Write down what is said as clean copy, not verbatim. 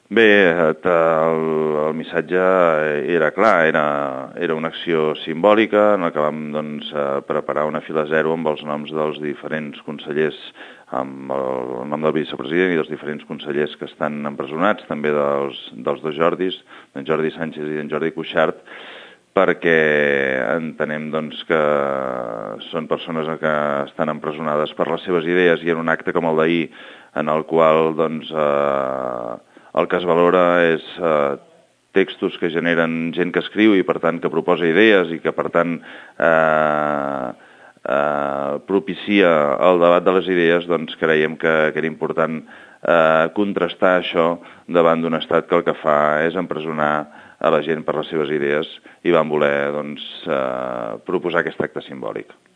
Bé, el missatge era clar, era una acció simbòlica en la que vam preparar una fila zero amb els noms dels diferents consellers, amb el nom del vicepresident i dels diferents consellers que estan empresonats, també dels dos Jordis, en Jordi Sànchez i en Jordi Cuixart, perquè entenem que són persones que estan empresonades per les seves idees i en un acte com el d'ahir, en el qual el que es valora és textos que generen gent que escriu i per tant que proposa idees i que per tant propicia el debat de les idees, creiem que era important contrastar això davant d'un estat que el que fa és empresonar a la gent per les seves idees i van voler proposar aquest acte simbòlic.